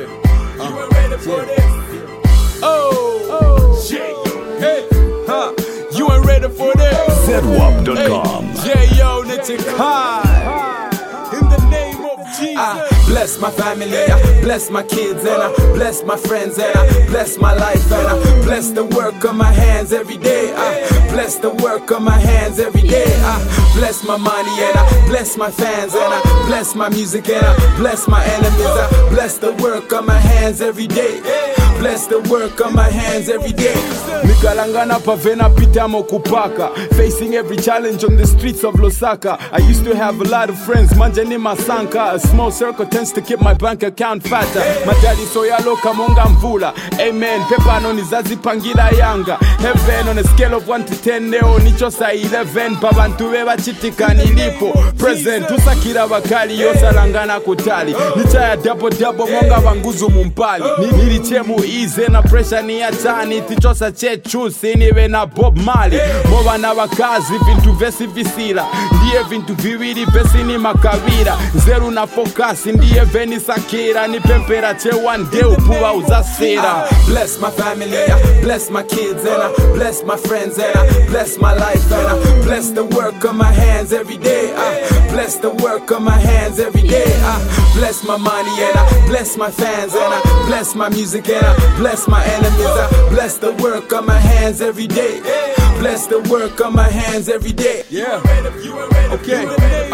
baby. You ain't ready for this. Oh, hey, you ain't ready for this. ZWAP.com. Hey, J.O. Nitikai. In the name of Jesus. I bless my family, I bless my kids, and I bless my friends, and I bless my life, and I bless the work of my hands every day. I bless the work of my hands every day. I bless my money, and I bless my fans, and I bless my music, and I bless my enemies. I bless the work of my hands every day. Bless the work of my hands every day. Nikalangana pavena pitamo kupaka, facing every challenge on the streets of Lusaka. I used to have a lot of friends, manjani masanka. A small circle tends to keep my bank account fatter. Madadi soyalo kamonga mvula. Amen, pepa no nizazi pangira yanga. Heaven on a scale of 1 to 10 neo nichosa 11. Babantu beba chitika nilipo present. Usakira bakali yosalangana kutali. Nichaya double monga banguzu mumpali. Nilichemu ize na pressure ni atani. Tichosa chechusi niwe na Bob Marley. Moba na wakazi vintu vesi visira. Ndiye vintu viwiri vesi ni makavira. Zeru na focus ndiye veni sakira. Ni pempera che one day upuwa uzasira. Bless my family, I bless my kids, and I bless my friends, and I bless my life, and I bless the work of my hands every day. I bless the work of my hands every day. I bless my money, and I bless my fans, and I bless my music, and I bless my enemies. I bless the work of my hands every day. Bless the work of my hands every day. Yeah. Okay.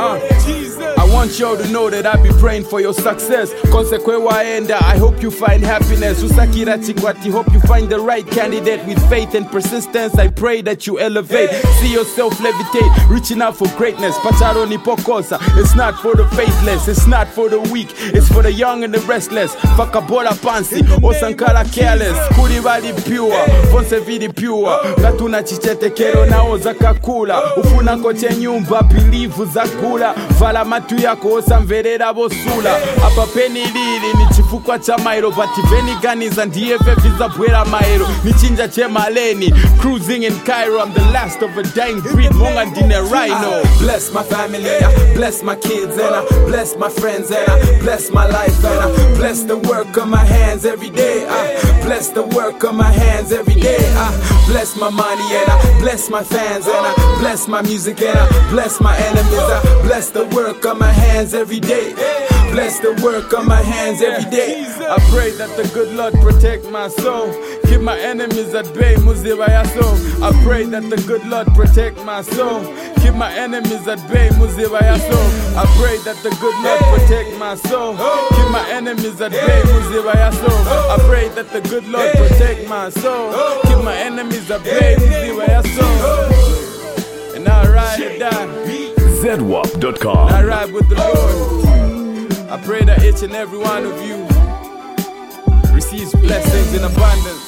I want y'all to know that I be praying for your success. Konsekwe waenda, I hope you find happiness. Usakira chikwati, hope you find the right candidate with faith and persistence. I pray that you elevate, see yourself levitate, reaching out for greatness. Pacharo ni pokosa. It's not for the faithless, it's not for the weak, it's for the young and the restless. Fakabola pansi, osankara careless. Kuri bali pure, vonse vidi pure. Gatuna chichete kero nao zakakula. Ufuna koche nyumba, bilivu zakula. Vala matu yako osamverera bosula. Apa peni lili, ni chifukwa cha mairo. Bati veni ganiza ndiye veviza bwera mairo. Ni chinja che maleni, cruising in Cairo. I'm the last of a dying breed, monga ndine rhino. I bless my family, I bless my kids, and I bless my friends, and I bless my life, and I bless the work of my hands every day. I bless the work of my hands every day. I bless my money, and I bless my fans, and I bless my music, and I bless my enemies. I bless the work of my hands every day. Bless the work of my hands every day. I pray that the good Lord protect my soul. Keep my enemies at bay, muziba ya soul. I pray that the good Lord protect my soul. Keep my enemies at bay, muziba ya soul. I pray that the good Lord protect my soul. Keep my enemies at bay, muziba ya soul. I pray that the good Lord protect my soul. Keep my enemies at bay, muziba ya soul. And I ride or die. ZWAP.com. I ride with the Lord. I pray that each and every one of you receives blessings in abundance.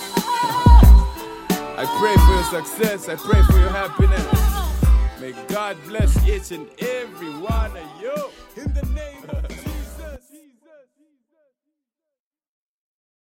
I pray for your success. I pray for your happiness. May God bless each and every one of you.